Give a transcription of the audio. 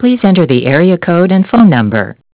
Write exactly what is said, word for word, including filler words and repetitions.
Please enter the area code and phone number.